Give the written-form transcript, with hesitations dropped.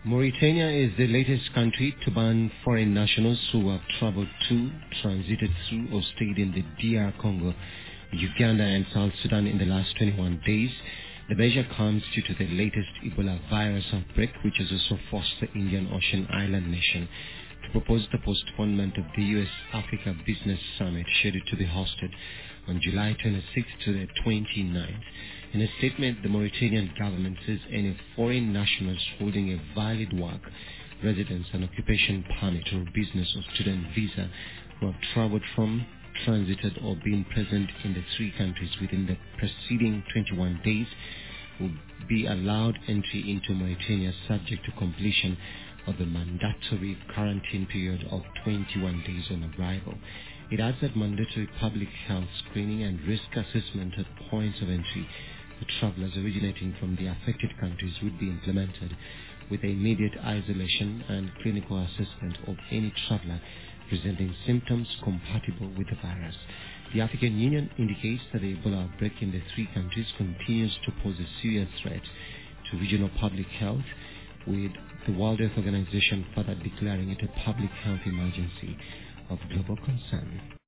Mauritania is the latest country to ban foreign nationals who have traveled to, transited through, or stayed in the DR Congo, Uganda, and South Sudan in the last 21 days. The measure comes due to the latest Ebola virus outbreak, which has also forced the Indian Ocean island nation to propose the postponement of the U.S.-Africa Business Summit scheduled to be hosted on July 26th to the 29th. In a statement, the Mauritanian government says any foreign nationals holding a valid work, residence and occupation permit or business or student visa who have traveled from, transited or been present in the three countries within the preceding 21 days will be allowed entry into Mauritania subject to completion of the mandatory quarantine period of 21 days on arrival. It adds that mandatory public health screening and risk assessment at points of entry for travelers originating from the affected countries would be implemented, with immediate isolation and clinical assessment of any traveler presenting symptoms compatible with the virus. The African Union indicates that the Ebola outbreak in the three countries continues to pose a serious threat to regional public health, with the World Health Organization further declaring it a public health emergency of global concern.